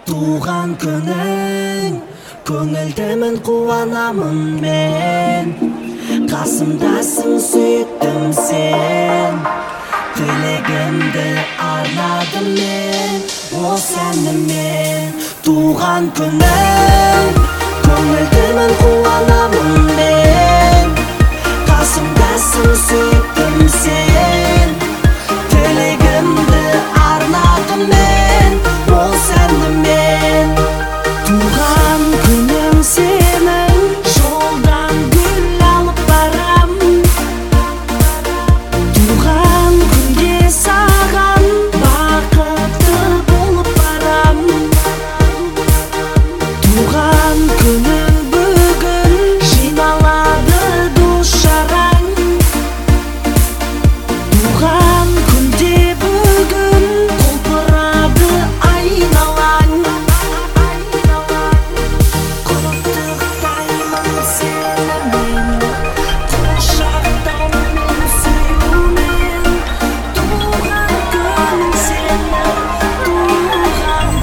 Туған күнің, көңілдімін қуанамын мен. Қасымдасың, сүйіктім сен. Тілегімді арнадым мен, осы әнімен. Туған күнің, көңілдімін қуанамын мен. Қасымдасың, сүйіктім сен. Тілегімді арнадым мен, осы әнімен. Туған күнің сенің, жолдан гүл алып барам. Туған күнге саған бақытты болып барам. Туған күнің бүгін жиналады дос-жаран. Туған күнде бүгін құлпырады айналаң. Құттықтаймын сені мен, құшақтаумен сүюмен. Туған күнің сенің, туған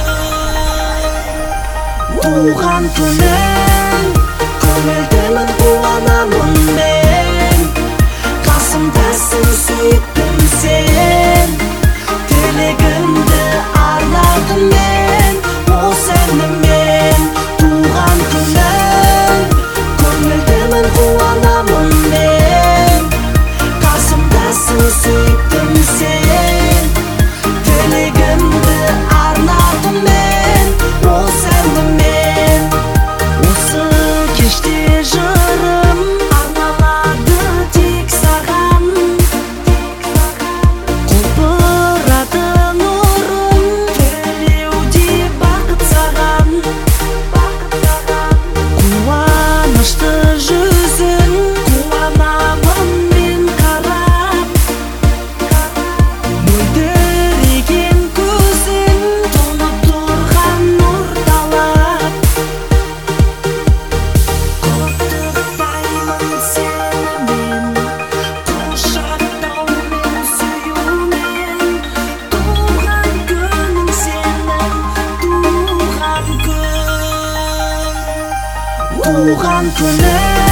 күнің, көңілдімін қуанамын мен. Қасымдасың, сүйіктім сен. Тілегімді арнадым мен, осы әнімен. Туған күнің, көңілдімін қуанамын мен. Қасымдасың, сүйіктім сен. Тілегімді арнадым мен, осы әнімен. Осы кеште жырым арналады тек саған. Құлпырады нұрым, тілеуде бақыт саған. Қуанышты жүзің, қуанамын мен қарап. Мөлдіреген көзің, тұнып тұрған нұрдалап. Құттықтаймын сені мен, құшақтаумен сүюмен. Туған күнің сенің, туған күн. Туған күнің,